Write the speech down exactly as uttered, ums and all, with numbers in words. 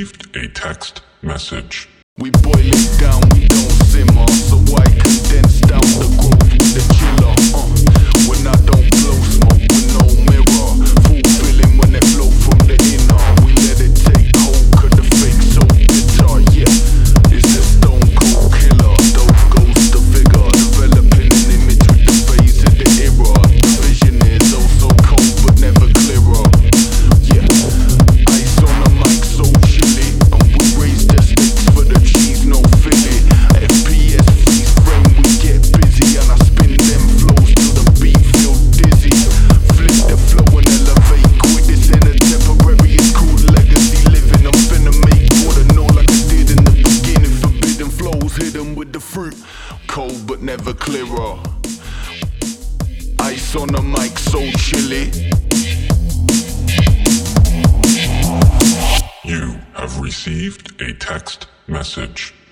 received a text message. We boil it down, we don't simmer, so I condense down the growth with the chiller. Uh, when I don't blow smoke with no mirror, fulfilling when it flow from the inner. We let it take hold, cause the fake so bitter. Yeah, it's a stone cold killer. Dope goes the figure, developing an image with the phase of the era. The vision is oh so cold but never clearer. Yeah, ice on the mic so chilly, and we raise the stakes for the cheese, no Philly. F P S freeze frame, we get busy, and I spin them flows till the beat feel dizzy. Flip the flow and elevate quick. This ain't a temporary, it's called legacy living. I'm finna make more than all like I did in the beginning. Forbidden flows hidden with the fruit, cold but never clearer. Ice on the mic so chilly. You have received a text message.